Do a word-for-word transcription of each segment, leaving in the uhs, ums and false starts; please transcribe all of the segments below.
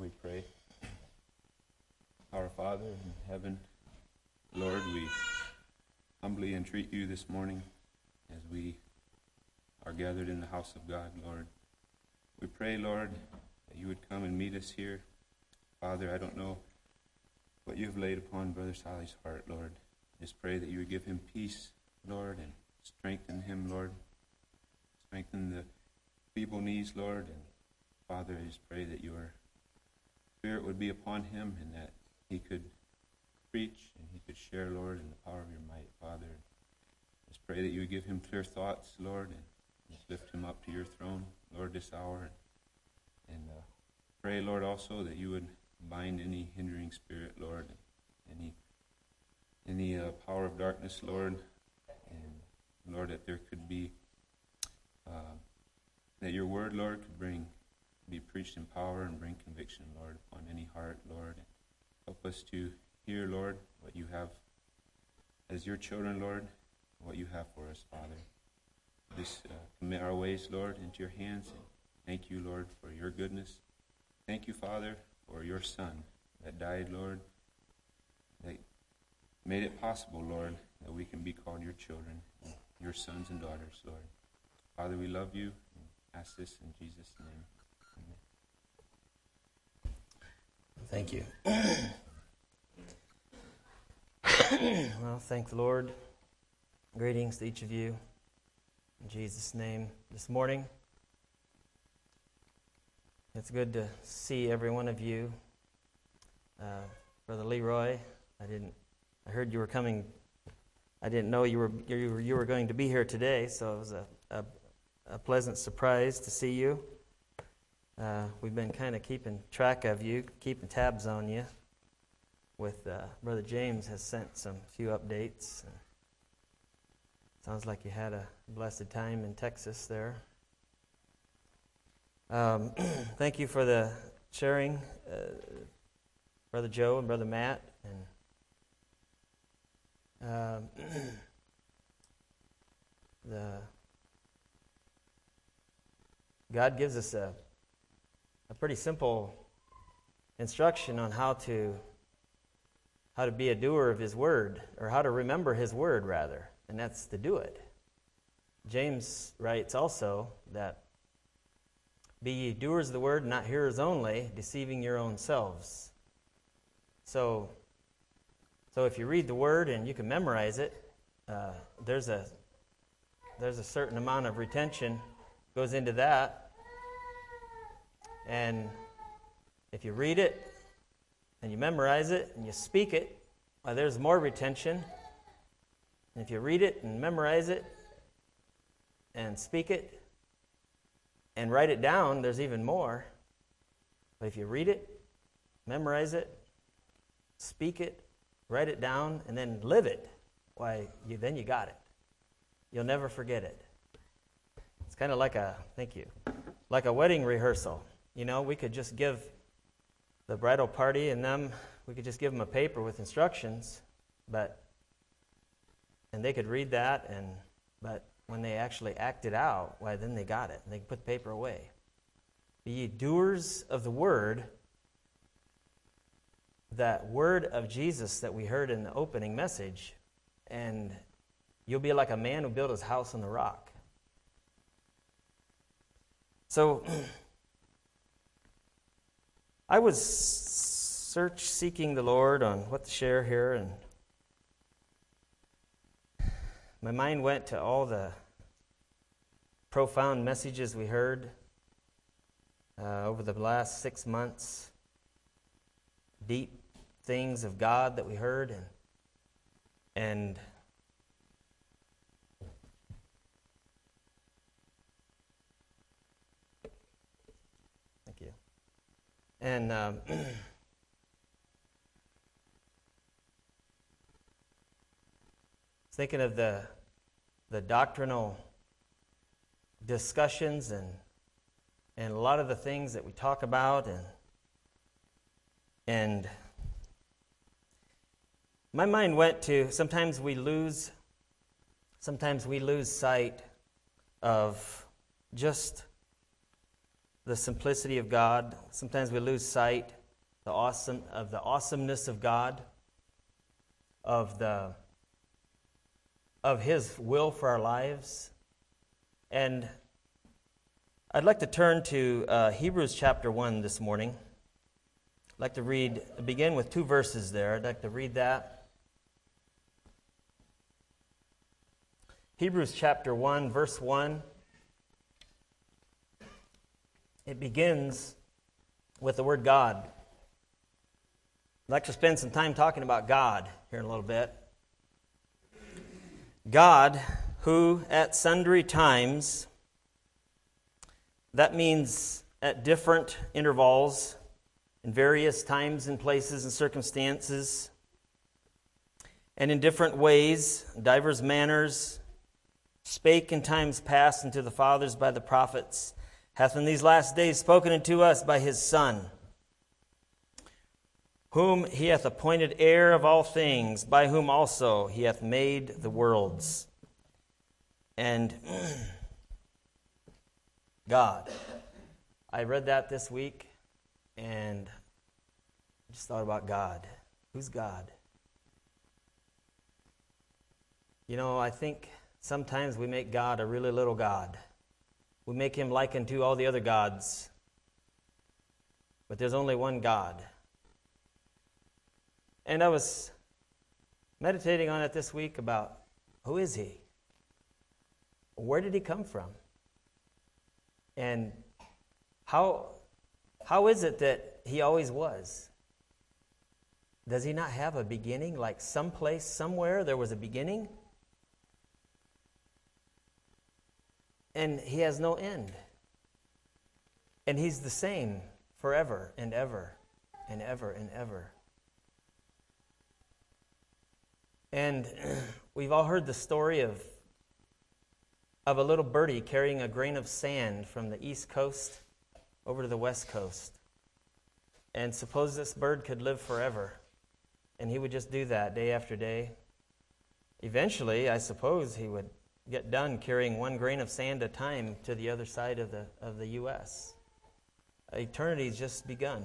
we pray. Our Father in heaven, Lord, we humbly entreat you this morning as we are gathered in the house of God, Lord. We pray, Lord, that you would come and meet us here. Father, I don't know what you've laid upon Brother Sally's heart, Lord. Just pray that you would give him peace, Lord, and strengthen him, Lord. Strengthen the feeble knees, Lord. And Father, I just pray that your Spirit would be upon him and that he could preach and he could share, Lord, in the power of your might, Father. Just pray that you would give him clear thoughts, Lord, and just lift him up to your throne, Lord, this hour. And uh, pray, Lord, also that you would bind any hindering spirit, Lord, any any uh, power of darkness, Lord, and Lord, that there could be uh, that your word, Lord, could bring be preached in power and bring conviction, Lord, upon any heart, Lord. Help us to hear, Lord, what you have as your children, Lord, what you have for us, Father. Just uh, commit our ways, Lord, into your hands. And thank you, Lord, for your goodness. Thank you, Father, for your Son that died, Lord, that made it possible, Lord, that we can be called your children, your sons and daughters, Lord. Father, we love you and ask this in Jesus' name. Thank you. Well, thank the Lord. Greetings to each of you. In Jesus' name this morning. It's good to see every one of you. Uh, Brother Leroy, I didn't. I heard you were coming. I didn't know you were you were, you were going to be here today, so it was a, a, a pleasant surprise to see you. Uh, we've been kind of keeping track of you, keeping tabs on you. With uh, Brother James has sent some few updates. Sounds like you had a blessed time in Texas there. Um, thank you for the sharing, uh, Brother Joe and Brother Matt. And um, the God gives us a a pretty simple instruction on how to how to be a doer of his word, or how to remember his word, rather, and that's to do it. James writes also that, be ye doers of the word, not hearers only, deceiving your own selves. So, so if you read the word and you can memorize it, uh, there's a there's a certain amount of retention goes into that. And if you read it and you memorize it and you speak it, well, there's more retention. And if you read it and memorize it and speak it and write it down, there's even more. But if you read it, memorize it, speak it, write it down, and then live it, why, you, then you got it. You'll never forget it. It's kind of like a, thank you, like a wedding rehearsal. You know, we could just give the bridal party and them, we could just give them a paper with instructions, but, and they could read that, and but when they actually act it out, why, then they got it, and they can put the paper away. Be ye doers of the word, that word of Jesus that we heard in the opening message, and you'll be like a man who built his house on the rock. So, I was search seeking the Lord on what to share here, and my mind went to all the profound messages we heard uh, over the last six months, deep things of God that we heard, and and And um, thinking of the the doctrinal discussions and and a lot of the things that we talk about, and and my mind went to sometimes we lose sometimes we lose sight of just the simplicity of God. Sometimes we lose sight the awesome of the awesomeness of God, of the of His will for our lives. And I'd like to turn to uh, Hebrews chapter one this morning. I'd like to read, begin with two verses there. I'd like to read that. Hebrews chapter one, verse one. It begins with the word God. I'd like to spend some time talking about God here in a little bit. God, who at sundry times, that means at different intervals, in various times and places and circumstances, and in different ways, divers manners, spake in times past unto the fathers by the prophets, hath in these last days spoken unto us by His Son, whom He hath appointed heir of all things, by whom also He hath made the worlds. And God. I read that this week, and just thought about God. Who's God? You know, I think sometimes we make God a really little God. We make Him like unto all the other gods. But there's only one God. And I was meditating on it this week about who is He? Where did He come from? And how how is it that He always was? Does He not have a beginning? Like someplace, somewhere, there was a beginning? And He has no end. And He's the same forever and ever and ever and ever. And we've all heard the story of, of a little birdie carrying a grain of sand from the east coast over to the west coast. And suppose this bird could live forever, and he would just do that day after day. Eventually, I suppose he would get done carrying one grain of sand at a time to the other side of the of the U S Eternity's just begun.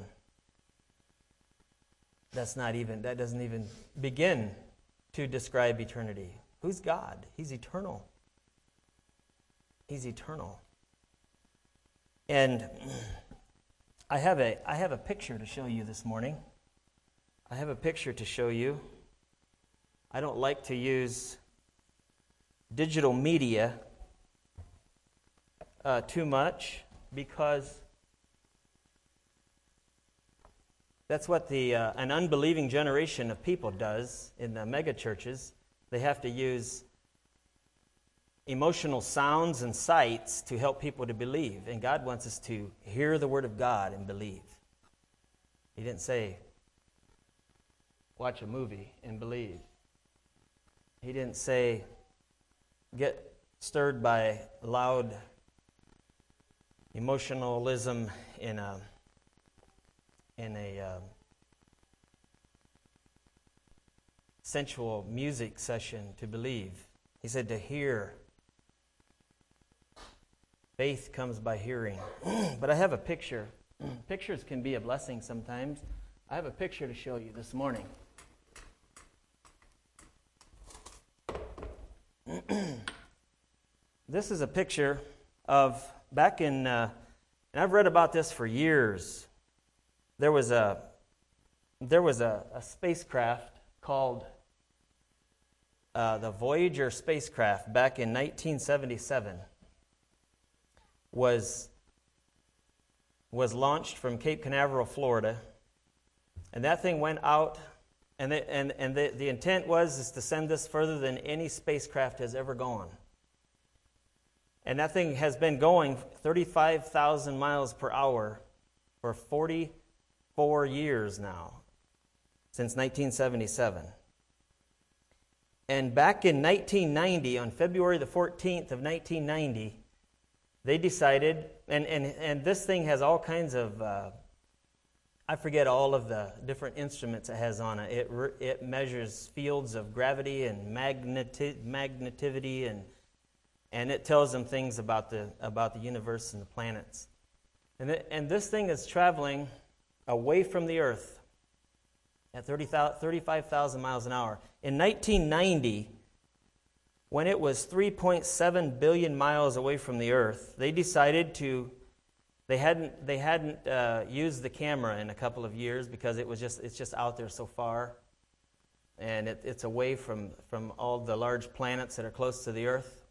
That's not even, that doesn't even begin to describe eternity. Who's God? He's eternal. He's eternal. And I have a I have a picture to show you this morning. I have a picture to show you. I don't like to use digital media uh, too much because that's what the uh, an unbelieving generation of people does in the mega churches. They have to use emotional sounds and sights to help people to believe. And God wants us to hear the Word of God and believe. He didn't say, watch a movie and believe. He didn't say, get stirred by loud emotionalism in a in a uh, sensual music session to believe. He said to hear. Faith comes by hearing. But I have a picture. Pictures can be a blessing sometimes. I have a picture to show you this morning. This is a picture of back in, uh, and I've read about this for years. There was a there was a, a spacecraft called uh, the Voyager spacecraft back in nineteen seventy-seven. was was launched from Cape Canaveral, Florida, and that thing went out, and the, and and the, the intent was is to send this further than any spacecraft has ever gone. And that thing has been going thirty-five thousand miles per hour for forty-four years now, since nineteen seventy-seven. And back in nineteen ninety, on February the fourteenth of nineteen ninety, they decided, and, and, and this thing has all kinds of, uh, I forget all of the different instruments it has on it. It, re, it measures fields of gravity and magneti- magnetivity, and and it tells them things about the about the universe and the planets. And it, and this thing is traveling away from the Earth at thirty-five thousand miles an hour. In nineteen ninety, when it was three point seven billion miles away from the Earth, they decided to, they hadn't they hadn't uh, used the camera in a couple of years because it was just it's just out there so far, and it, it's away from, from all the large planets that are close to the Earth.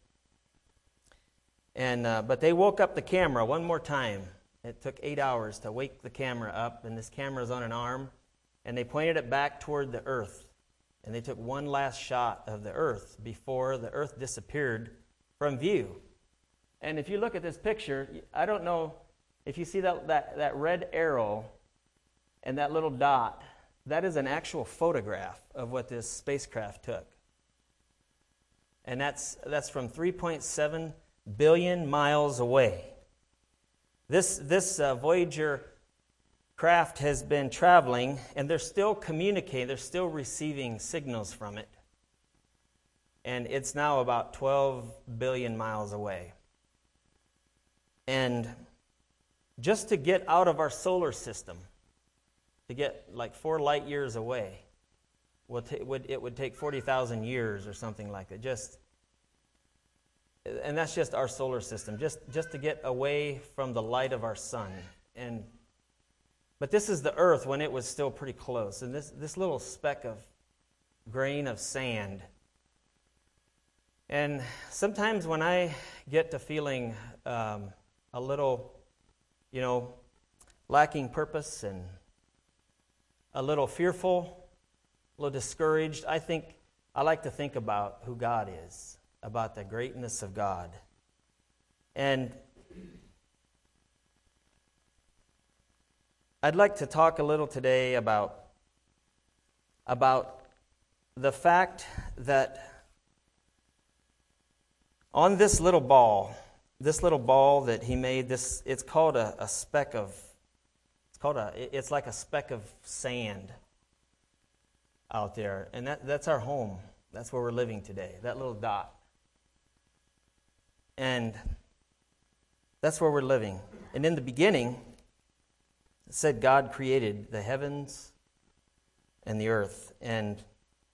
And uh, but they woke up the camera one more time. It took eight hours to wake the camera up, and this camera is on an arm, and they pointed it back toward the Earth. And they took one last shot of the Earth before the Earth disappeared from view. And if you look at this picture, I don't know if you see that, that, that red arrow and that little dot, that is an actual photograph of what this spacecraft took. And that's, that's from three point seven billion miles away. This, this uh, Voyager craft has been traveling, and they're still communicating, they're still receiving signals from it. And it's now about twelve billion miles away. And just to get out of our solar system, to get like four light years away, would ta- would, it would take forty thousand years or something like that. Just, and that's just our solar system, just, just to get away from the light of our sun. And But this is the Earth when it was still pretty close. And this, this little speck of grain of sand. And sometimes when I get to feeling um, a little, you know, lacking purpose and a little fearful, a little discouraged, I think I like to think about who God is, about the greatness of God. And I'd like to talk a little today about, about the fact that on this little ball, this little ball that he made, this it's called a, a speck of, it's called a, it's like a speck of sand out there, and that, that's our home. That's where we're living today, that little dot. And that's where we're living. And in the beginning, it said God created the heavens and the earth. And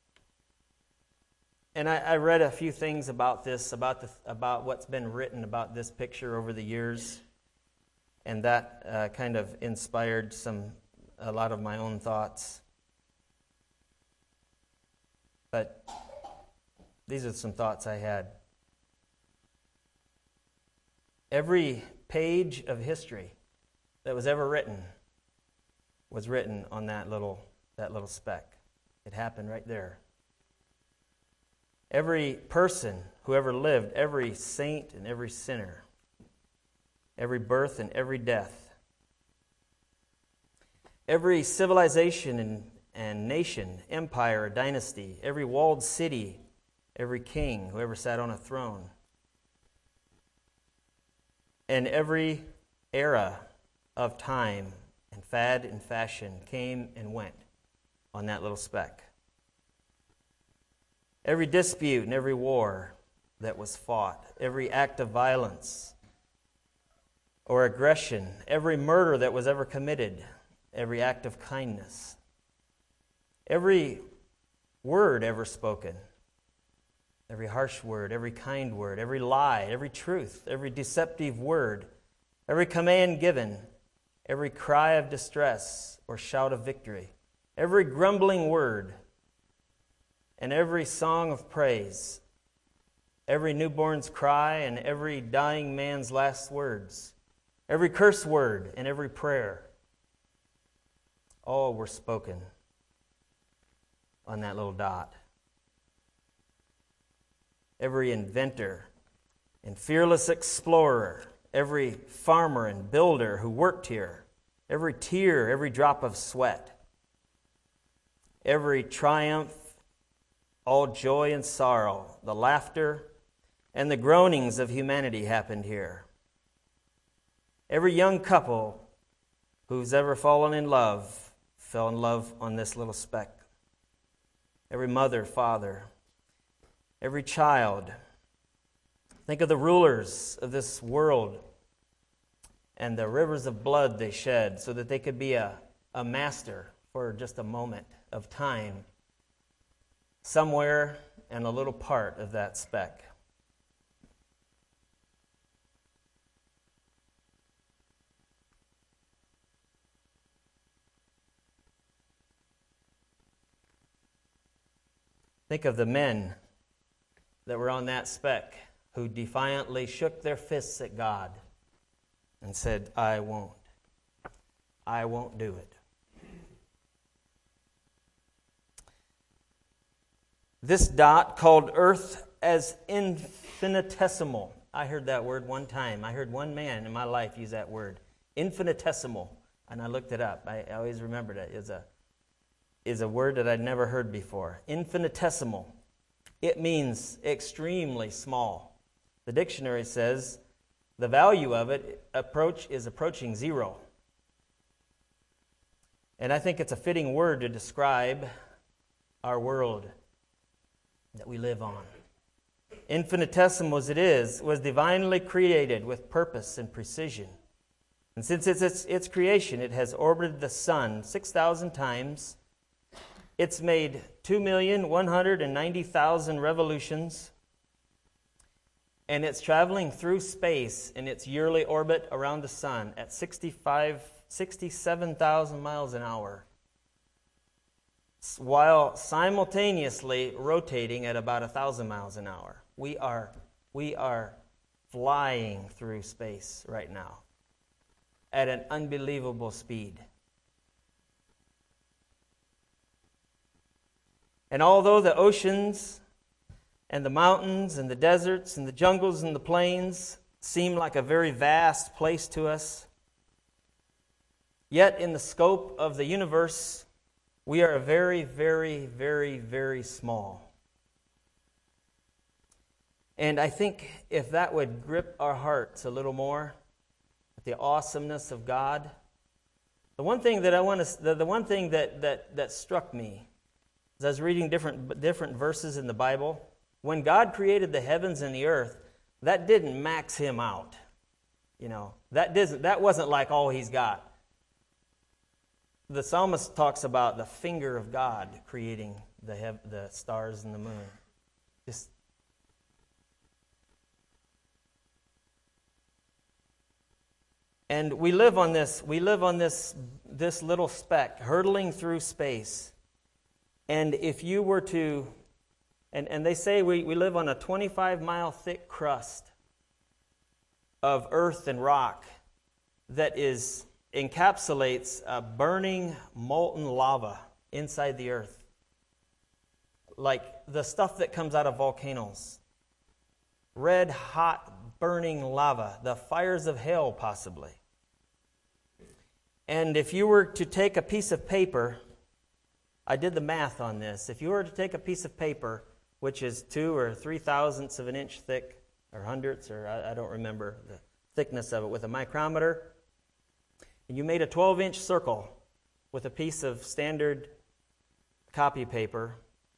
and I, I read a few things about this, about the about what's been written about this picture over the years, and that uh, kind of inspired some a lot of my own thoughts. But these are some thoughts I had. Every page of history that was ever written was written on that little that little speck. It happened right there. Every person who ever lived, every saint and every sinner, every birth and every death, every civilization and, and nation, empire or dynasty, every walled city, every king who ever sat on a throne, and every era of time and fad and fashion came and went on that little speck. Every dispute and every war that was fought, every act of violence or aggression, every murder that was ever committed, every act of kindness, every word ever spoken, every harsh word, every kind word, every lie, every truth, every deceptive word, every command given, every cry of distress or shout of victory, every grumbling word, and every song of praise, every newborn's cry and every dying man's last words, every curse word and every prayer, all were spoken on that little dot. Every inventor and fearless explorer, every farmer and builder who worked here, every tear, every drop of sweat, every triumph, all joy and sorrow, the laughter and the groanings of humanity happened here. Every young couple who's ever fallen in love fell in love on this little speck. Every mother, father, every child. Think of the rulers of this world and the rivers of blood they shed so that they could be a, a master for just a moment of time somewhere in a little part of that speck. Think of the men that were on that speck who defiantly shook their fists at God and said, I won't. I won't do it. This dot called Earth as infinitesimal. I heard that word one time. I heard one man in my life use that word, infinitesimal, and I looked it up. I always remembered it. It's a is a word that I'd never heard before. Infinitesimal. It means extremely small. The dictionary says the value of it approach is approaching zero. And I think it's a fitting word to describe our world that we live on. Infinitesimal as it is, was divinely created with purpose and precision. And since it's its, its creation, it has orbited the sun six thousand times. It's made two million one hundred ninety thousand revolutions, and it's traveling through space in its yearly orbit around the sun at sixty-five, sixty-seven thousand miles an hour, while simultaneously rotating at about one thousand miles an hour. We are, we are flying through space right now at an unbelievable speed. And although the oceans and the mountains and the deserts and the jungles and the plains seem like a very vast place to us, yet in the scope of the universe, we are very, very, very, very small. And I think if that would grip our hearts a little more, the awesomeness of God, the one thing that I want to, the, the one thing that, that, that struck me as I was reading different, different verses in the Bible, when God created the heavens and the earth, that didn't max him out. You know, that didn't, that wasn't like all he's got. The psalmist talks about the finger of God creating the hev- the stars and the moon. Just and we live on this. We live on this this little speck hurtling through space. And if you were to, and, and they say we, we live on a twenty-five mile thick crust of earth and rock that is encapsulates a burning molten lava inside the earth, like the stuff that comes out of volcanoes, red hot burning lava, the fires of hell possibly. And if you were to take a piece of paper, I did the math on this. If you were to take a piece of paper, which is two or three thousandths of an inch thick, or hundredths, or I, I don't remember the thickness of it, with a micrometer, and you made a twelve inch circle with a piece of standard copy paper,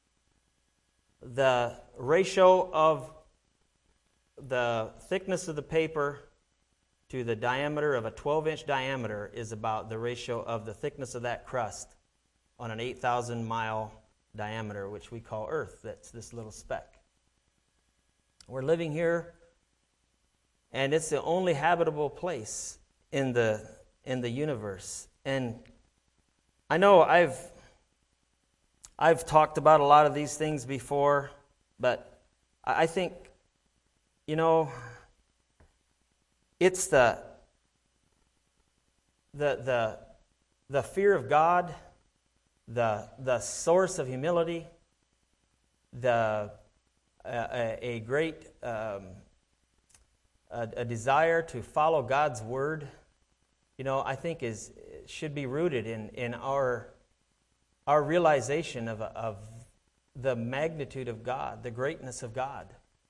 the ratio of the thickness of the paper to the diameter of a twelve inch diameter is about the ratio of the thickness of that crust on an eight thousand mile diameter, which we call Earth. That's this little speck. We're living here, and it's the only habitable place in the in the universe. And I know I've I've talked about a lot of these things before, but I think, you know, it's the the the the fear of God, the the source of humility, the uh, a, a great um, a, a desire to follow God's word, you know, I think is should be rooted in in our our realization of of the magnitude of God, the greatness of God.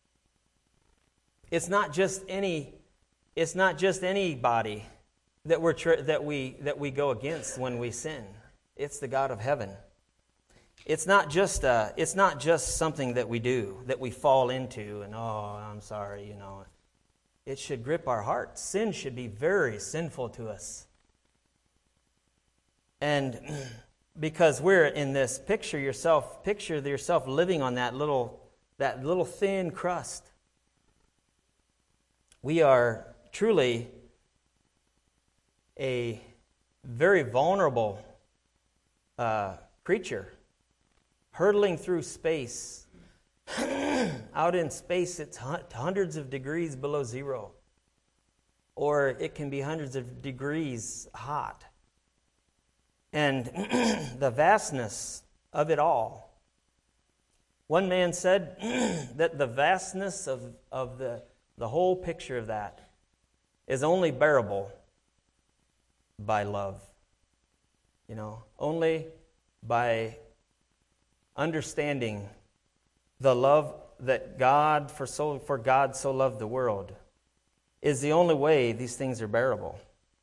It's not just any it's not just anybody that we're tra- that we that we go against when we sin. It's the God of heaven. It's not just uh, it's not just something that we do, that we fall into, and oh, I'm sorry, you know. It should grip our hearts. Sin should be very sinful to us. And because we're in this, picture yourself, picture yourself living on that little, that little thin crust. We are truly a very vulnerable uh, creature, hurtling through space. Out in space, it's hundreds of degrees below zero. Or it can be hundreds of degrees hot. And the vastness of it all. One man said that the vastness of, of the, the whole picture of that is only bearable by love. You know, only by understanding the love that God, for so for God so loved the world, is the only way these things are bearable.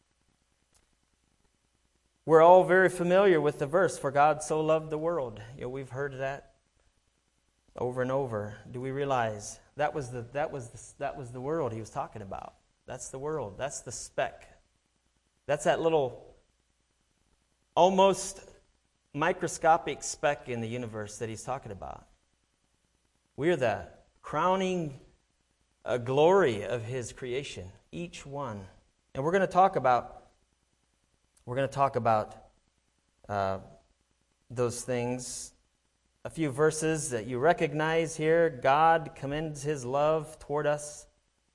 We're all very familiar with the verse, for God so loved the world. You know, we've heard that over and over. Do we realize that was the that was the, that was the world he was talking about? That's the world. That's the speck. That's that little, almost microscopic speck in the universe that he's talking about. We're the crowning uh, glory of his creation, each one. And we're going to talk about we're going to talk about uh, those things. A few verses that you recognize here. God commends his love toward us,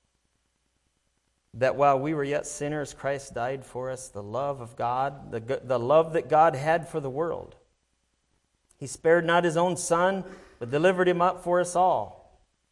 that while we were yet sinners, Christ died for us. The love of God, the, the love that God had for the world. He spared not his own son, but delivered him up for us all.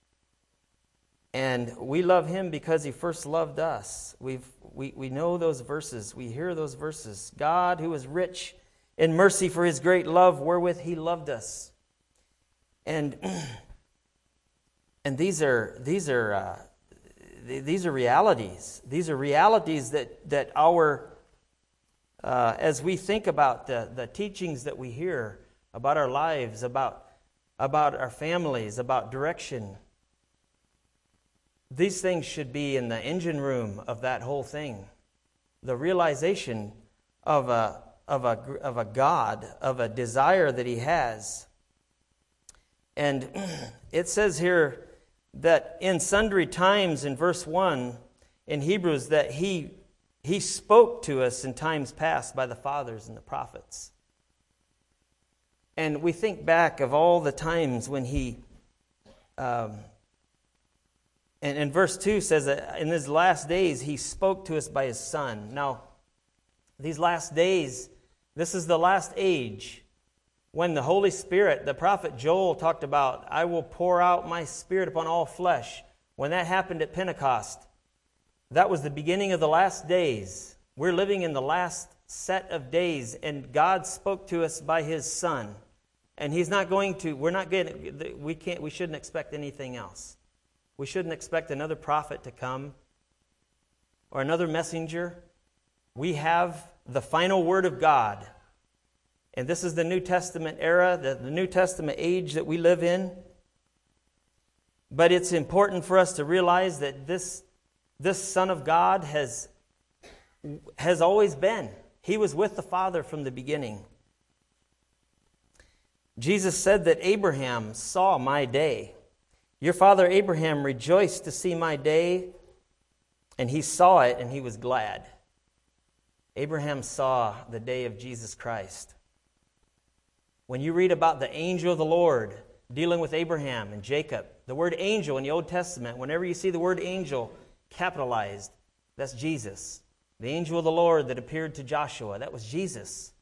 And we love him because he first loved us. We've, we, we know those verses. We hear those verses. God, who is rich in mercy for his great love wherewith he loved us. And, and these are, these are, uh, these are realities. These are realities that, that our, uh, as we think about the, the teachings that we hear about our lives, about, about our families, about direction, these things should be in the engine room of that whole thing. The realization of a, of a, of a God, of a desire that he has. And it says here that in sundry times in verse one in Hebrews that he, he spoke to us in times past by the fathers and the prophets. And we think back of all the times when he... Um, And, and verse two says that in his last days, he spoke to us by his Son. Now, these last days, this is the last age when the Holy Spirit, the prophet Joel talked about, I will pour out my Spirit upon all flesh. When that happened at Pentecost, that was the beginning of the last days. We're living in the last set of days, and God spoke to us by his Son. And he's not going to, we're not getting, we can't, we shouldn't expect anything else. We shouldn't expect another prophet to come or another messenger. We have the final word of God. And this is the New Testament era, the, the New Testament age that we live in. But it's important for us to realize that this, this Son of God has, has always been. He was with the Father from the beginning. Jesus said that Abraham saw my day. Your father Abraham rejoiced to see my day, and he saw it, and he was glad. Abraham saw the day of Jesus Christ. When you read about the angel of the Lord dealing with Abraham and Jacob, the word angel in the Old Testament, whenever you see the word angel capitalized, that's Jesus. The angel of the Lord that appeared to Joshua, that was Jesus.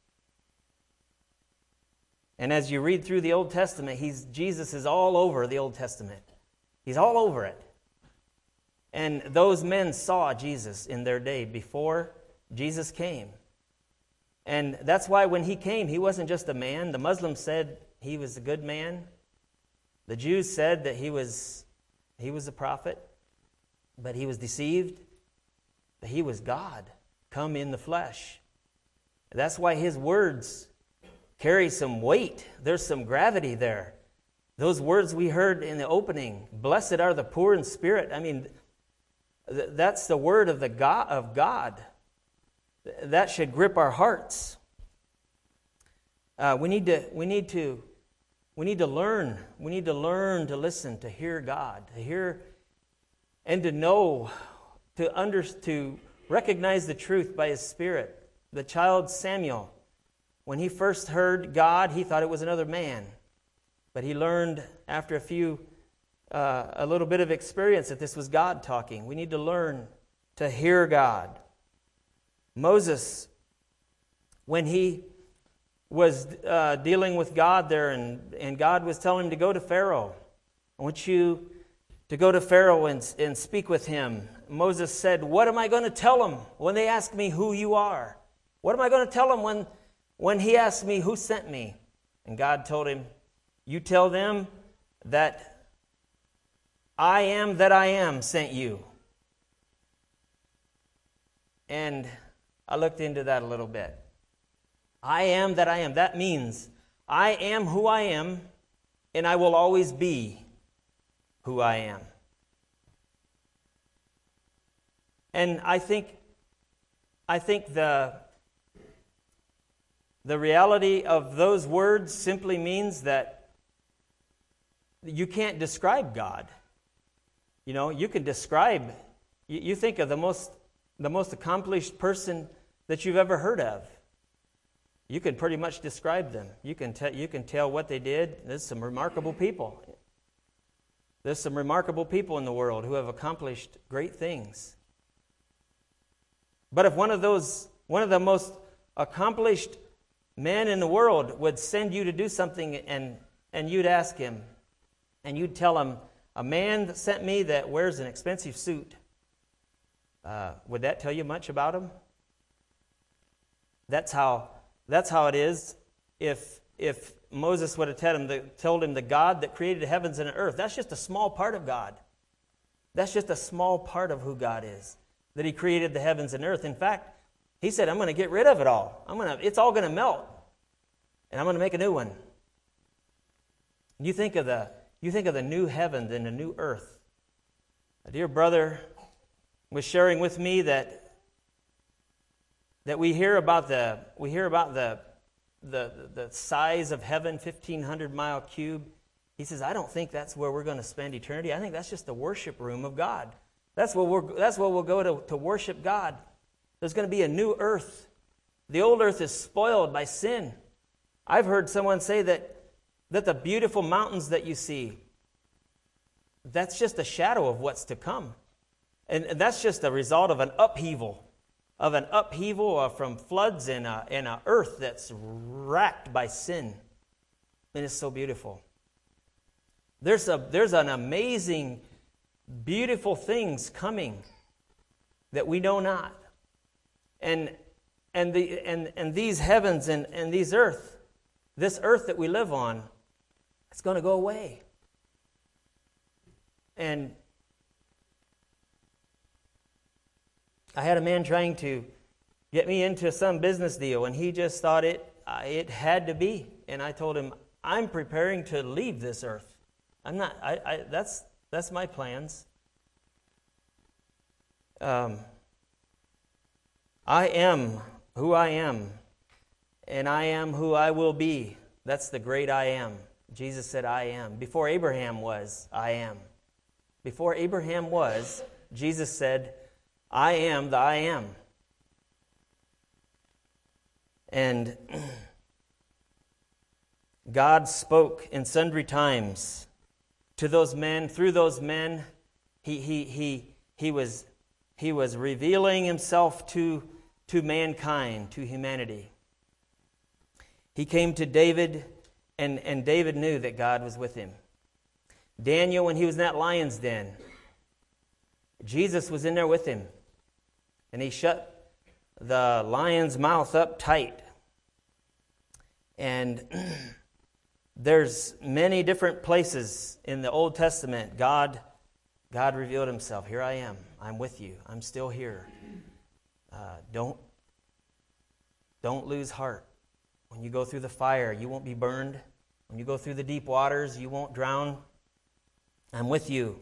And as you read through the Old Testament, he's, Jesus is all over the Old Testament. He's all over it. And those men saw Jesus in their day before Jesus came. And that's why when he came, he wasn't just a man. The Muslims said he was a good man. The Jews said that he was, he was a prophet, but he was deceived. That he was God, come in the flesh. That's why his words carry some weight. There's some gravity there. Those words we heard in the opening, blessed are the poor in spirit. I mean, th- that's the word of the God of God. That should grip our hearts. Uh, we need to, we need to, we need to learn. We need to learn to listen, to hear God, to hear and to know, to under, to recognize the truth by His Spirit. The child Samuel, when he first heard God, he thought it was another man. But he learned after a few, uh, a little bit of experience that this was God talking. We need to learn to hear God. Moses, when he was uh, dealing with God there, and, and God was telling him to go to Pharaoh. I want you to go to Pharaoh and, and speak with him. Moses said, what am I going to tell them when they ask me who you are? What am I going to tell them when, when he asks me who sent me? And God told him, you tell them that I am that I am sent you. And I looked into that a little bit. I am that I am. That means I am who I am, and I will always be who I am. And I think, I think the, the reality of those words simply means that you can't describe God. You know, you can describe, you, you think of the most, the most accomplished person that you've ever heard of. You can pretty much describe them. You can, te- you can tell what they did. There's some remarkable people. There's some remarkable people in the world who have accomplished great things. But if one of those, one of the most accomplished men in the world would send you to do something, and, and you'd ask him, and you'd tell him, a man that sent me that wears an expensive suit, uh, would that tell you much about him? That's how... That's how it is. If if Moses would have told him, the, told him the God that created the heavens and the earth, that's just a small part of God. That's just a small part of who God is, that He created the heavens and earth. In fact, He said, I'm going to get rid of it all. I'm going to, it's all going to melt, and I'm going to make a new one. You think of the you think of the new heavens and the new earth. A dear brother was sharing with me that. That we hear about the we hear about the the the size of heaven, fifteen hundred mile cube. He says, I don't think that's where we're going to spend eternity. I think that's just the worship room of God. That's where we're that's where we'll go to, to worship God. There's going to be a new earth. The old earth is spoiled by sin. I've heard someone say that that the beautiful mountains that you see, that's just a shadow of what's to come. And, and that's just a result of an upheaval. Of an upheaval from floods in a, in a earth that's racked by sin. And it's so beautiful. There's a there's an amazing, beautiful things coming that we know not. And and the and, and these heavens and, and these earth, this earth that we live on, it's going to go away. And I had a man trying to get me into some business deal, and he just thought it uh, it had to be. And I told him, I'm preparing to leave this earth. I'm not. I. I that's that's my plans. Um. I am who I am, and I am who I will be. That's the great I am. Jesus said, I am. Before Abraham was, I am. Before Abraham was, Jesus said, I am the I am. And God spoke in sundry times to those men. Through those men, he he he he was he was revealing himself to to mankind, to humanity. He came to David, and, and David knew that God was with him. Daniel, when he was in that lion's den, Jesus was in there with him. And he shut the lion's mouth up tight. And there's many different places in the Old Testament God, God revealed himself. Here I am. I'm with you. I'm still here. Uh, don't, don't lose heart. When you go through the fire, you won't be burned. When you go through the deep waters, you won't drown. I'm with you.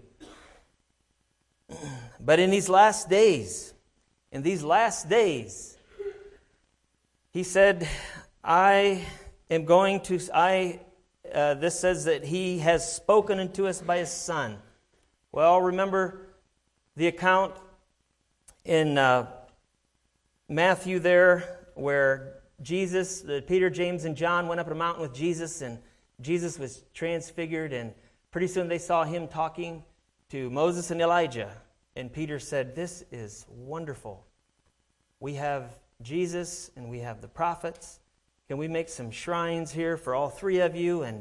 But in these last days, in these last days, he said, I am going to, I, uh, this says that he has spoken unto us by his Son. Well, remember the account in uh, Matthew there where Jesus, uh, Peter, James, and John went up a mountain with Jesus, and Jesus was transfigured, and pretty soon they saw him talking to Moses and Elijah. And Peter said, "This is wonderful. We have Jesus and we have the prophets. Can we make some shrines here for all three of you? And,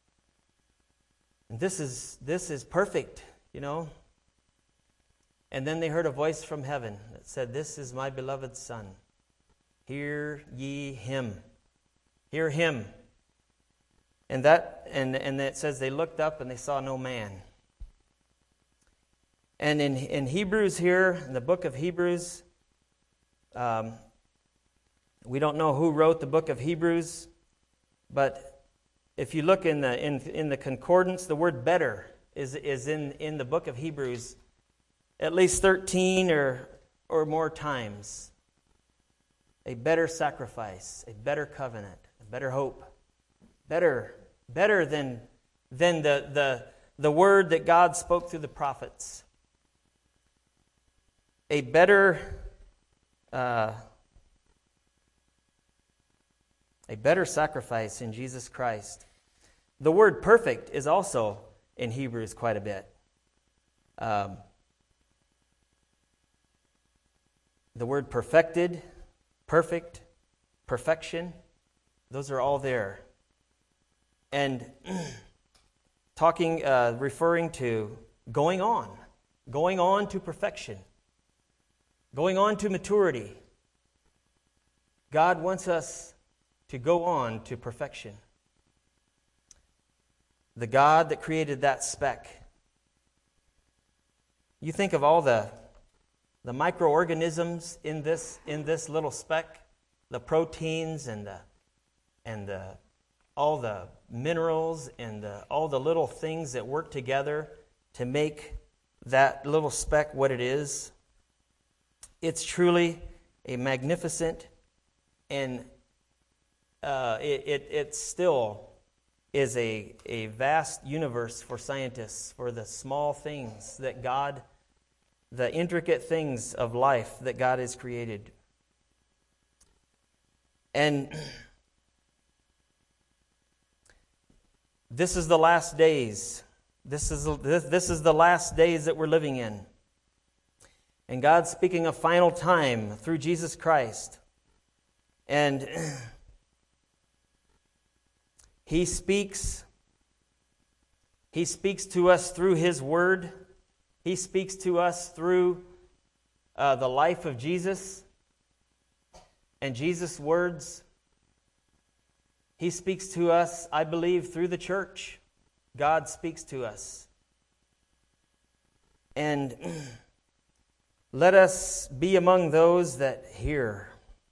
and this is this is perfect, you know." And then they heard a voice from heaven that said, "This is my beloved Son. Hear ye him." Hear him. And that and, and it says they looked up and they saw no man. And in, in Hebrews here, in the book of Hebrews, um, we don't know who wrote the book of Hebrews, but if you look in the in, in the concordance, the word better is is in, in the book of Hebrews at least thirteen or or more times. A better sacrifice, a better covenant, a better hope. Better, better than than the the, the word that God spoke through the prophets. A better uh, a better sacrifice in Jesus Christ. The word perfect is also in Hebrews quite a bit. Um, the word perfected, perfect, perfection, those are all there. And talking, uh, referring to going on, going on to perfection, going on to maturity. God wants us to go on to perfection. The God that created that speck. You think of all the the microorganisms in this in this little speck, the proteins and the and the all the minerals and the, all the little things that work together to make that little speck what it is. It's truly a magnificent, and uh, it, it it still is a, a vast universe for scientists, for the small things that God, the intricate things of life that God has created. And this is the last days. This is this, this is the last days that we're living in. And God's speaking a final time through Jesus Christ. And He speaks, He speaks to us through His Word. He speaks to us through uh, the life of Jesus and Jesus' words. He speaks to us, I believe, through the church. God speaks to us. And let us be among those that hear.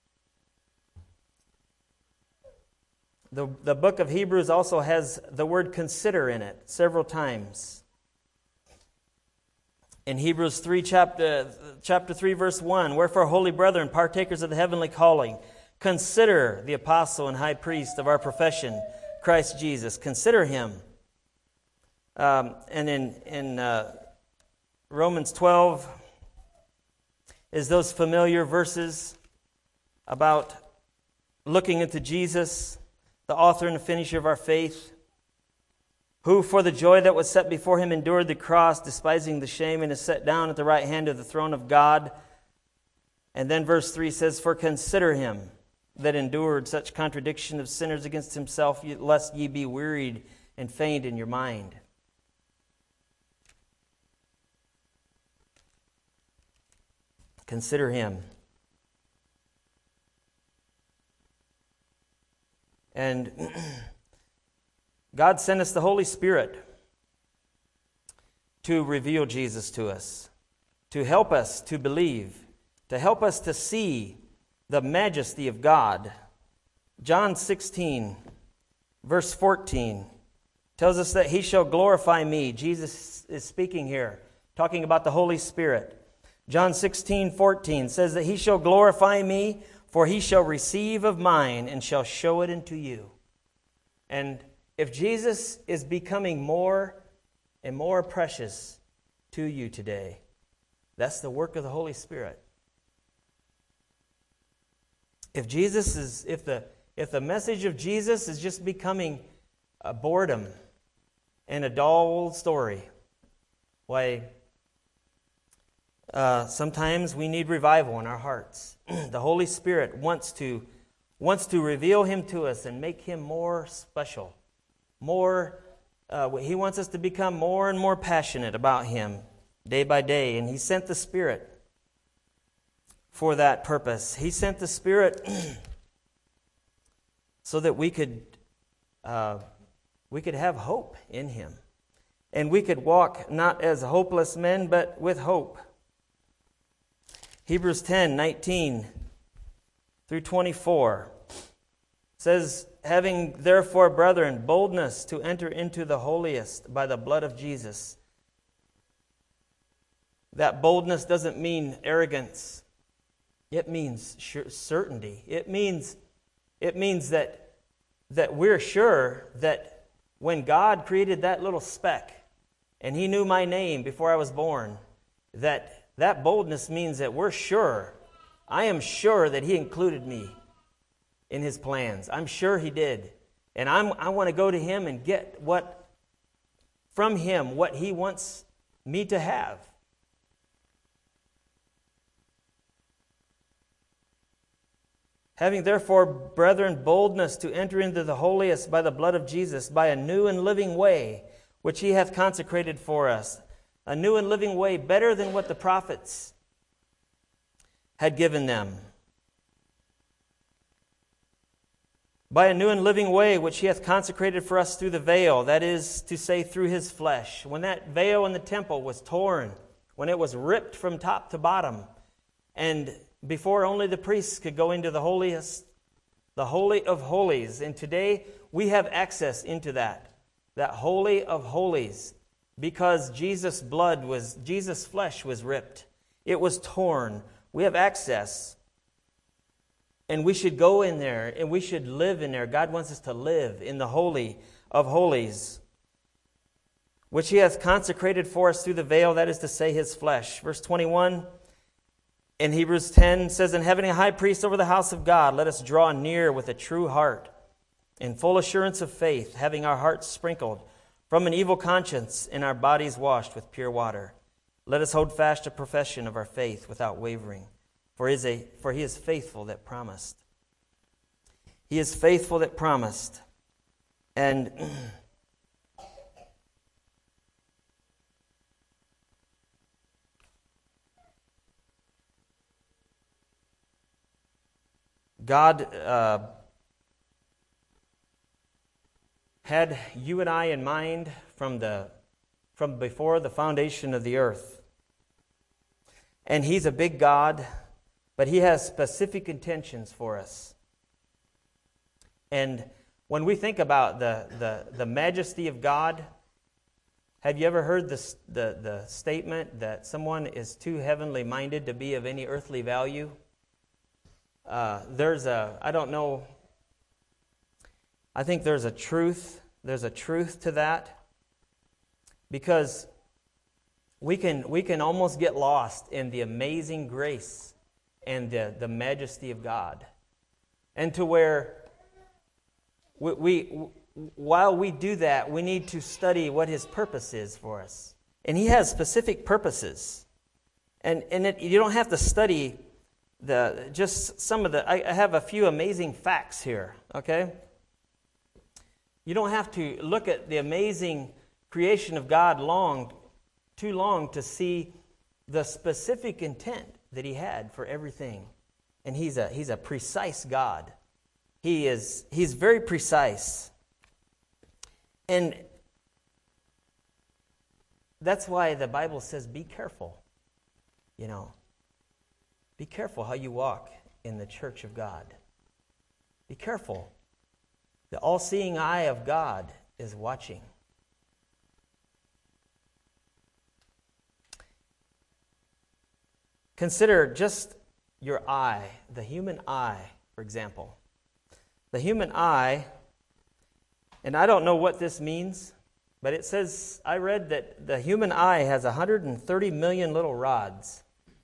The, the book of Hebrews also has the word consider in it several times. In Hebrews three, chapter, chapter three, verse one, "Wherefore, holy brethren, partakers of the heavenly calling, consider the apostle and high priest of our profession, Christ Jesus." Consider him. Um, and in, in uh, Romans twelve is those familiar verses about looking into Jesus, the author and the finisher of our faith, who for the joy that was set before him endured the cross, despising the shame, and is set down at the right hand of the throne of God. And then verse three says, "For consider him that endured such contradiction of sinners against himself, lest ye be wearied and faint in your mind." Consider him. And God sent us the Holy Spirit to reveal Jesus to us, to help us to believe, to help us to see the majesty of God. John sixteen, verse fourteen, tells us that He shall glorify me. Jesus is speaking here, talking about the Holy Spirit. John sixteen, fourteen says that He shall glorify me, for He shall receive of mine and shall show it unto you. And if Jesus is becoming more and more precious to you today, that's the work of the Holy Spirit. If Jesus is, if the if the message of Jesus is just becoming a boredom and a dull old story, why, uh, sometimes we need revival in our hearts. The Holy Spirit wants to wants to reveal Him to us and make Him more special, more. Uh, he wants us to become more and more passionate about Him day by day, and He sent the Spirit for that purpose. He sent the Spirit so that we could uh, we could have hope in Him, and we could walk not as hopeless men, but with hope. Hebrews ten nineteen through twenty-four says, "Having therefore, brethren, boldness to enter into the holiest by the blood of Jesus." That boldness doesn't mean arrogance. It means sure, certainty. It means it means that that we're sure that when God created that little speck and He knew my name before I was born, that that boldness means that we're sure. I am sure that He included me in His plans. I'm sure He did. And I'm I want to go to Him and get what from Him what He wants me to have. Having therefore, brethren, boldness to enter into the holiest by the blood of Jesus, by a new and living way, which He hath consecrated for us. A new and living way, better than what the prophets had given them. By a new and living way, which He hath consecrated for us through the veil, that is to say, through His flesh. When that veil in the temple was torn, when it was ripped from top to bottom, and before only the priests could go into the holiest, the Holy of Holies. And today we have access into that, that Holy of Holies, because Jesus' blood was, Jesus' flesh was ripped. It was torn. We have access. And we should go in there and we should live in there. God wants us to live in the Holy of Holies, which He hath consecrated for us through the veil, that is to say, His flesh. Verse twenty-one. In Hebrews ten says, "And having a high priest over the house of God, let us draw near with a true heart, in full assurance of faith, having our hearts sprinkled from an evil conscience and our bodies washed with pure water. Let us hold fast the profession of our faith without wavering, for he is, a, for he is faithful that promised." He is faithful that promised. And God uh, had you and I in mind from the from before the foundation of the earth. And He's a big God, but He has specific intentions for us. And when we think about the, the, the majesty of God, have you ever heard this, the, the statement that someone is too heavenly minded to be of any earthly value? Uh, there's a, I don't know, I think there's a truth, there's a truth to that, because we can we can almost get lost in the amazing grace and the, the majesty of God, and to where we, we while we do that, we need to study what His purpose is for us, and He has specific purposes, and and it, you don't have to study The just some of the, I, I have a few amazing facts here, okay? You don't have to look at the amazing creation of God long, too long to see the specific intent that He had for everything. And He's a He's a precise God. He is He's very precise. And that's why the Bible says, be careful, you know. Be careful how you walk in the church of God. Be careful. The all-seeing eye of God is watching. Consider just your eye, the human eye, for example. The human eye, And I don't know what this means, but it says, I read that the human eye has one hundred thirty million little rods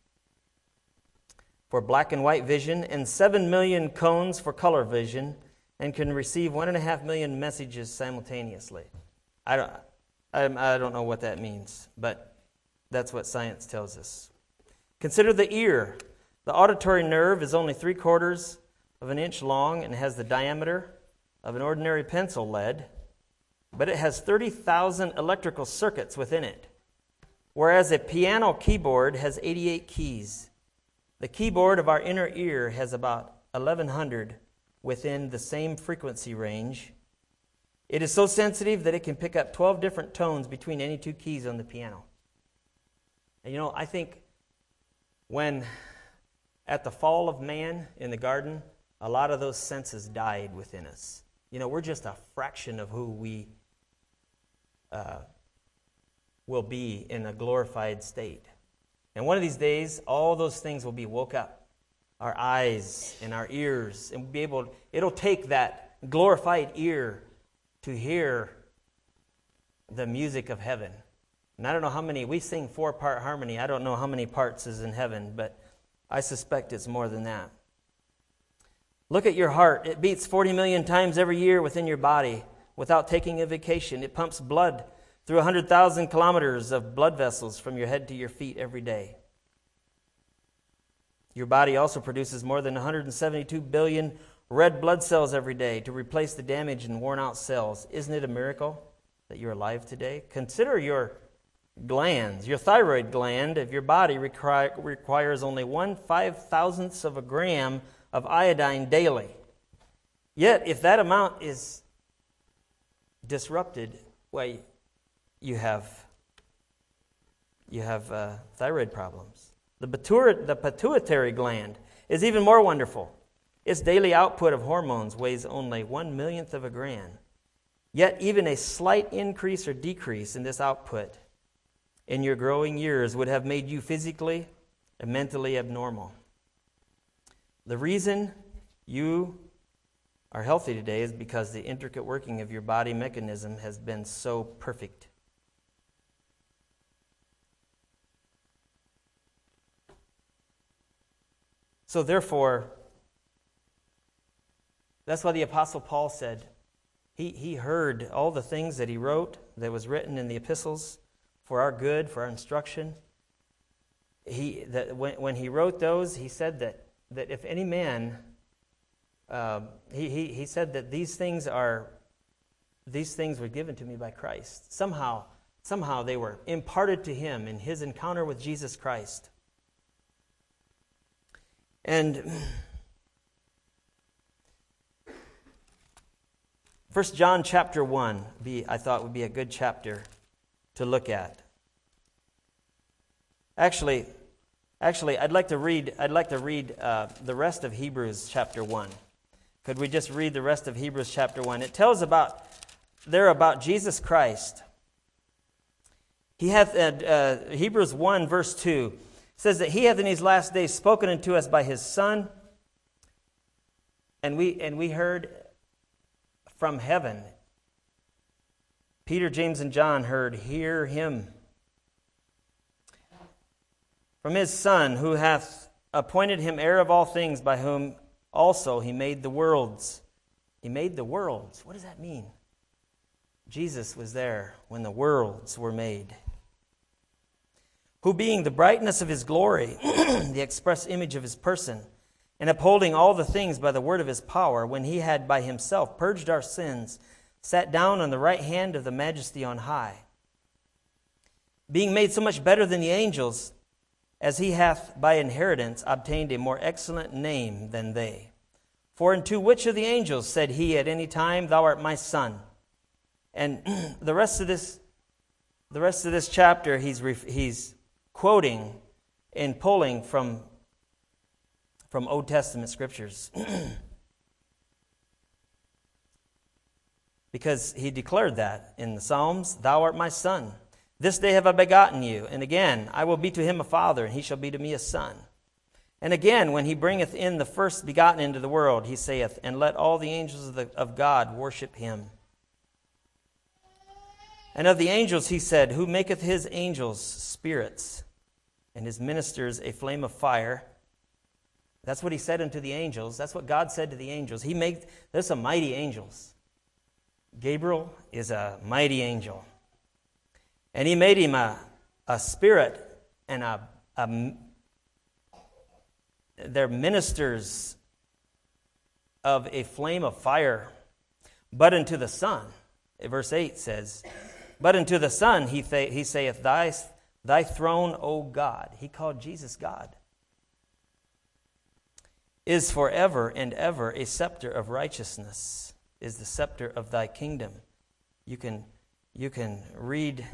for black and white vision and seven million cones for color vision, and can receive one and a half million messages simultaneously. I don't, I, I don't know what that means, but that's what science tells us. Consider the ear. The auditory nerve is only three quarters of an inch long and has the diameter of an ordinary pencil lead, but it has thirty thousand electrical circuits within it, whereas a piano keyboard has eighty-eight keys. The keyboard of our inner ear has about eleven hundred within the same frequency range. It is so sensitive that it can pick up twelve different tones between any two keys on the piano. And you know, I think when at the fall of man in the garden, a lot of those senses died within us. You know, we're just a fraction of who we uh, will be in a glorified state. And one of these days, all those things will be woke up. Our eyes and our ears, and we'll be able, it'll take that glorified ear to hear the music of heaven. And I don't know how many, we sing four-part harmony. I don't know how many parts is in heaven, but I suspect it's more than that. Look at your heart. It beats forty million times every year within your body without taking a vacation. It pumps blood through one hundred thousand kilometers of blood vessels from your head to your feet every day. Your body also produces more than one hundred seventy-two billion red blood cells every day to replace the damaged and worn out cells. Isn't it a miracle that you're alive today? Consider your glands. Your thyroid gland of your body require, requires only one five thousandths of a gram of iodine daily. Yet, if that amount is disrupted, well, you have you have uh, thyroid problems. The, pituitary, the pituitary gland is even more wonderful. Its daily output of hormones weighs only one millionth of a gram. Yet, even a slight increase or decrease in this output in your growing years would have made you physically and mentally abnormal. The reason you are healthy today is because the intricate working of your body mechanism has been so perfect. So therefore, that's why the Apostle Paul said, he, he heard all the things that he wrote that was written in the epistles for our good, for our instruction. He that when, when he wrote those, he said that that if any man, uh, he, he he said that these things are, these things were given to me by Christ. Somehow, somehow they were imparted to him in his encounter with Jesus Christ. And First John chapter one, be I thought would be a good chapter to look at. Actually. Actually, I'd like to read. I'd like to read uh, the rest of Hebrews chapter one. Could we just read the rest of Hebrews chapter one? It tells about there about Jesus Christ. He hath uh, uh, Hebrews one verse two says that he hath in these last days spoken unto us by his Son, and we and we heard from heaven. Peter, James, and John heard, "Hear him." From his Son, who hath appointed him heir of all things, by whom also he made the worlds. He made the worlds. What does that mean? Jesus was there when the worlds were made. Who being the brightness of his glory, the express image of his person, and upholding all the things by the word of his power, when he had by himself purged our sins, sat down on the right hand of the majesty on high. Being made so much better than the angels, as he hath by inheritance obtained a more excellent name than they. For unto which of the angels said he at any time, Thou art my son? And the rest of this, the rest of this chapter, he's he's quoting and pulling from from Old Testament scriptures, because he declared that in the Psalms, Thou art my son. This day have I begotten you, and again, I will be to him a father, and he shall be to me a son. And again, when he bringeth in the first begotten into the world, he saith, And let all the angels of, the, of God worship him. And of the angels he said, who maketh his angels spirits, and his ministers a flame of fire. That's what he said unto the angels. That's what God said to the angels. He made, there's some mighty angels. Gabriel is a mighty angel. And he made him a, a spirit and a, a they're ministers of a flame of fire. But unto the Son, verse eight says, but unto the Son he, th- he saith, thy, thy throne, O God. He called Jesus God. Is forever and ever a scepter of righteousness, is the scepter of thy kingdom. You can, you can read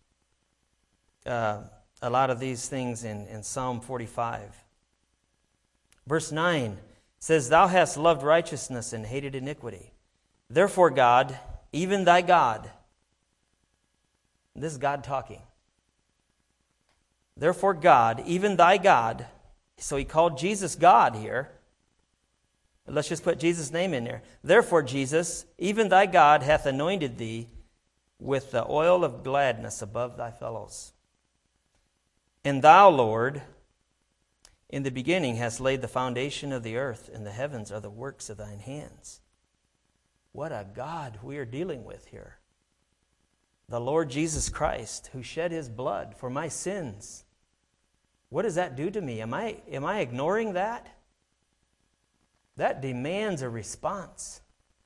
uh, a lot of these things in, in Psalm forty-five. Verse nine says, thou hast loved righteousness and hated iniquity. Therefore, God, even thy God, this is God talking. Therefore, God, even thy God, so he called Jesus God here. Let's just put Jesus' name in there. Therefore, Jesus, even thy God, hath anointed thee with the oil of gladness above thy fellows. And thou, Lord, in the beginning hast laid the foundation of the earth, and the heavens are the works of thine hands. What a God we are dealing with here. The Lord Jesus Christ, who shed his blood for my sins. What does that do to me? Am I, am I ignoring that? That demands a response.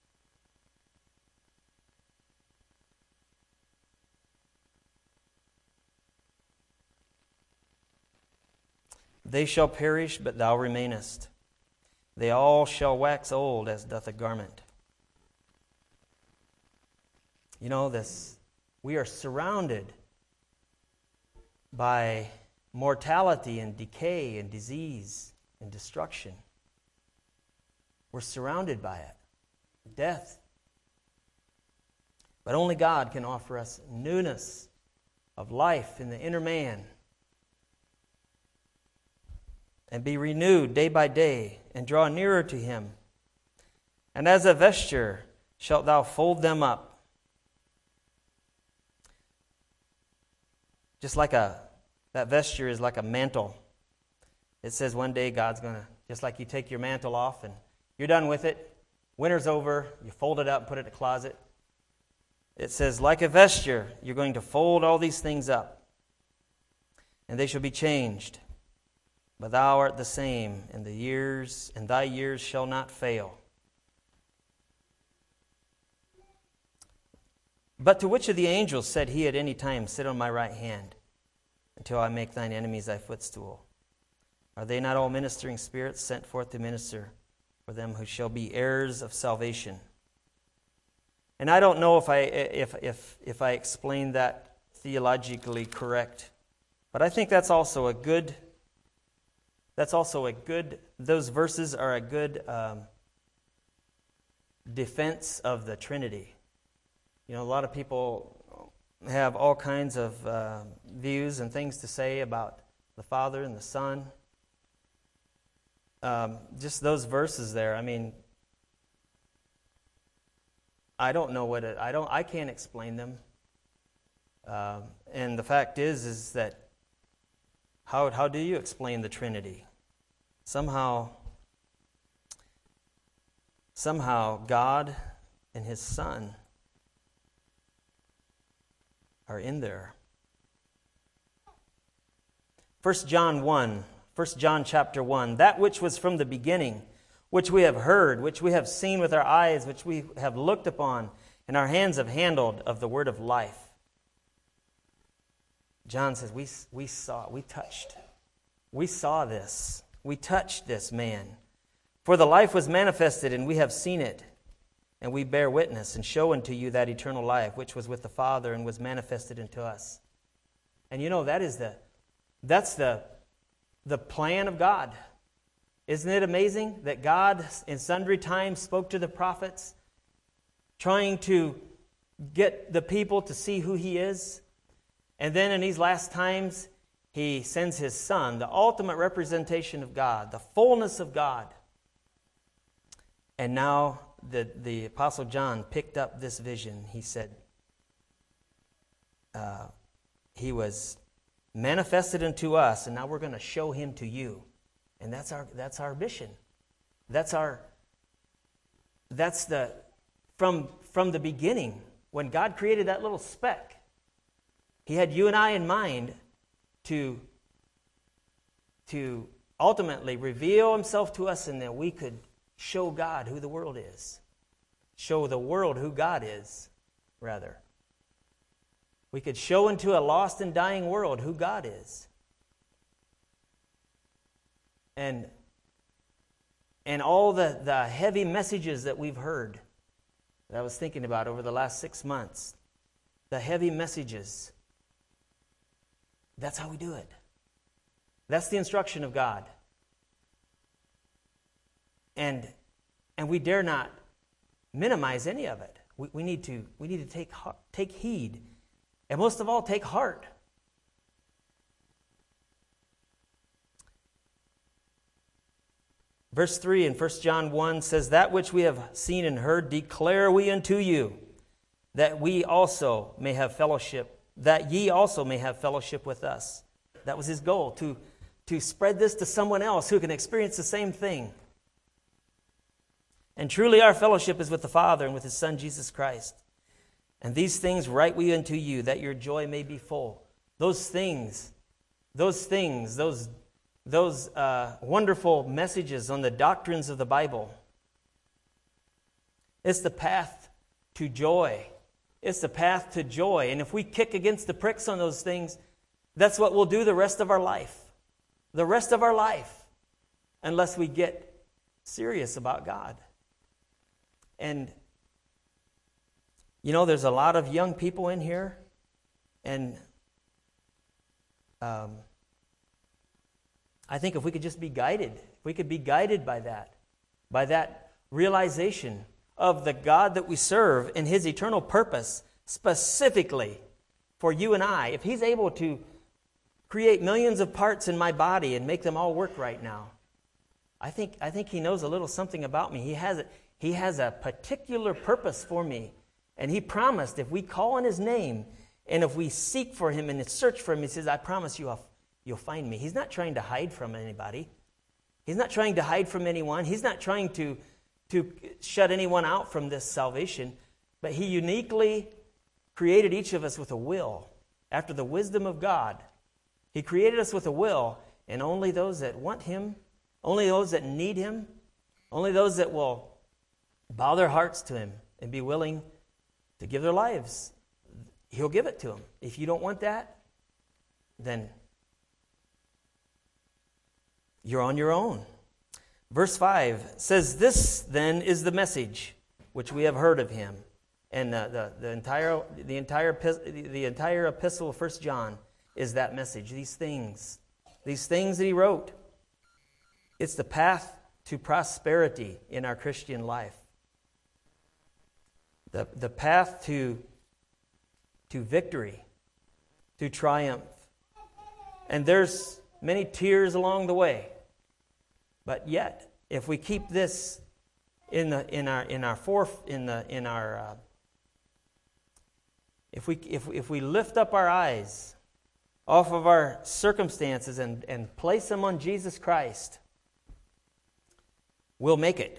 They shall perish, but thou remainest. They all shall wax old as doth a garment. You know, this, we are surrounded by mortality and decay and disease and destruction. We're surrounded by it. Death. But only God can offer us newness of life in the inner man. And be renewed day by day, and draw nearer to him. And as a vesture shalt thou fold them up. Just like a, that vesture is like a mantle. It says one day God's going to, just like you take your mantle off and you're done with it. Winter's over. You fold it up and put it in a closet. It says, like a vesture, you're going to fold all these things up. And they shall be changed. But thou art the same, and the years, and thy years shall not fail. But to which of the angels said he at any time, sit on my right hand, until I make thine enemies thy footstool? Are they not all ministering spirits sent forth to minister for them who shall be heirs of salvation? And I don't know if I if if if I explained that theologically correct, but I think that's also a good. That's also a good. Those verses are a good um, defense of the Trinity. You know, a lot of people have all kinds of uh, views and things to say about the Father and the Son. Um, just those verses there. I mean, I don't know what it. I don't. I can't explain them. Um, and the fact is, is that how how do you explain the Trinity? Somehow, somehow, God and His Son are in there. First John one, First John chapter one, that which was from the beginning, which we have heard, which we have seen with our eyes, which we have looked upon, and our hands have handled of the word of life. John says, we, we saw, we touched. We saw this. We touched this man. For the life was manifested, and we have seen it. And we bear witness and show unto you that eternal life, which was with the Father and was manifested unto us. And you know, that is the, that's the, the plan of God. Isn't it amazing that God in sundry times spoke to the prophets, trying to get the people to see who He is? And then in these last times, He sends His Son, the ultimate representation of God, the fullness of God. And now the, the Apostle John picked up this vision. He said, uh, he was manifested unto us, and now we're going to show him to you. And that's our that's our mission. That's our that's the from from the beginning, when God created that little speck, he had you and I in mind to to ultimately reveal himself to us, and that we could show God who the world is. Show the world who God is, rather. We could show into a lost and dying world who God is. And, and all the, the heavy messages that we've heard, that I was thinking about over the last six months, the heavy messages, that's how we do it. That's the instruction of God. And, and we dare not minimize any of it. We, we need to, we need to take, take heed. And most of all, take heart. Verse three in First John one says, "That which we have seen and heard declare we unto you, that we also may have fellowship, that ye also may have fellowship with us." That was his goal, to, to spread this to someone else who can experience the same thing. "And truly our fellowship is with the Father and with his Son Jesus Christ. And these things write we unto you, that your joy may be full." Those things, those things, those, those uh, wonderful messages on the doctrines of the Bible. It's the path to joy. It's the path to joy. And if we kick against the pricks on those things, that's what we'll do the rest of our life. The rest of our life. Unless we get serious about God. And you know, there's a lot of young people in here, and um, I think if we could just be guided, if we could be guided by that, by that realization of the God that we serve and his eternal purpose specifically for you and I, if he's able to create millions of parts in my body and make them all work right now, I think I think he knows a little something about me. He has a, he has a particular purpose for me. And he promised if we call on his name and if we seek for him and search for him, he says, "I promise you I'll, you'll find me." He's not trying to hide from anybody. He's not trying to hide from anyone. He's not trying to, to shut anyone out from this salvation. But he uniquely created each of us with a will. After the wisdom of God, he created us with a will. And only those that want him, only those that need him, only those that will bow their hearts to him and be willing to give their lives, he'll give it to them. If you don't want that, then you're on your own. Verse five says, "This then is the message which we have heard of him." And the, the, the entire the entire the entire epistle of First John is that message. These things, these things that he wrote. It's the path to prosperity in our Christian life. The, the path to, to victory, to triumph. And there's many tears along the way. But yet, if we keep this in the in our in our forth in the in our uh, if we if if we lift up our eyes off of our circumstances and, and place them on Jesus Christ, we'll make it.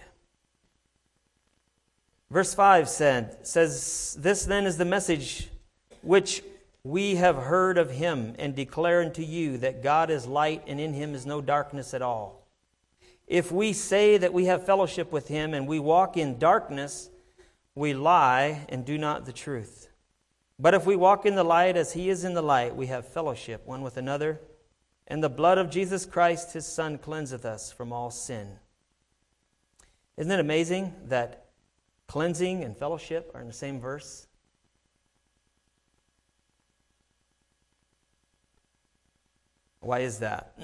Verse five said, says, "This then is the message which we have heard of him and declare unto you, that God is light and in him is no darkness at all. If we say that we have fellowship with him and we walk in darkness, we lie and do not the truth. But if we walk in the light as he is in the light, we have fellowship one with another, and the blood of Jesus Christ his Son cleanseth us from all sin." Isn't it amazing that cleansing and fellowship are in the same verse? Why is that?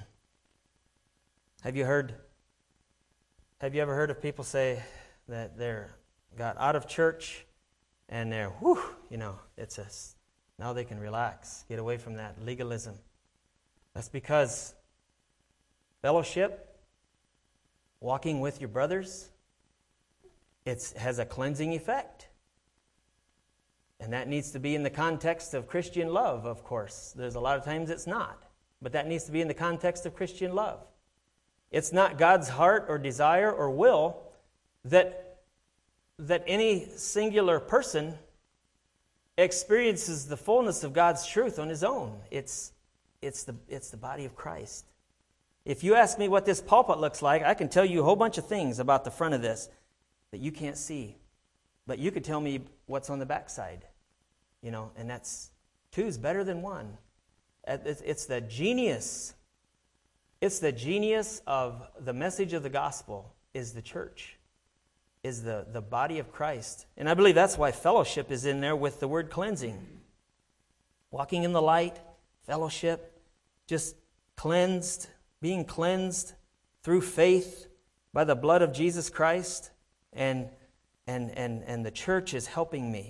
Have you heard, have you ever heard of people say that they're got out of church and they're, whew, you know, it's a, now they can relax, get away from that legalism. That's because fellowship, walking with your brothers, it has a cleansing effect. And that needs to be in the context of Christian love, of course. There's a lot of times it's not. But that needs to be in the context of Christian love. It's not God's heart or desire or will that, that any singular person experiences the fullness of God's truth on his own. It's, it's, the, it's the body of Christ. If you ask me what this pulpit looks like, I can tell you a whole bunch of things about the front of this that you can't see. But you could tell me what's on the backside. You know, and that's, two's better than one. It's the genius. It's the genius of the message of the gospel is the church, is the, the body of Christ. And I believe that's why fellowship is in there with the word cleansing. Walking in the light, fellowship, just cleansed, being cleansed through faith by the blood of Jesus Christ. And, and, and, and the church is helping me.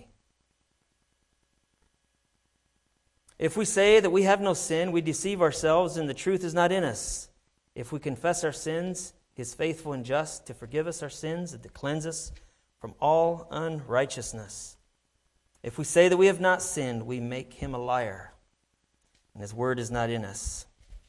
If we say that we have no sin, we deceive ourselves and the truth is not in us. If we confess our sins, He is faithful and just to forgive us our sins and to cleanse us from all unrighteousness. If we say that we have not sinned, we make Him a liar, and His word is not in us.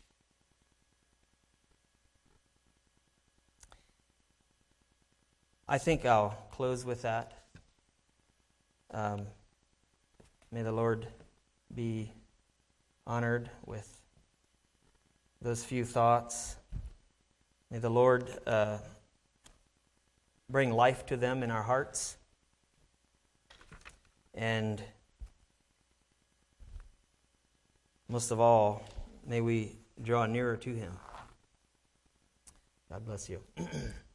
I think I'll close with that. Um, may the Lord be honored with those few thoughts. May the Lord uh, bring life to them in our hearts. And most of all, may we draw nearer to Him. God bless you.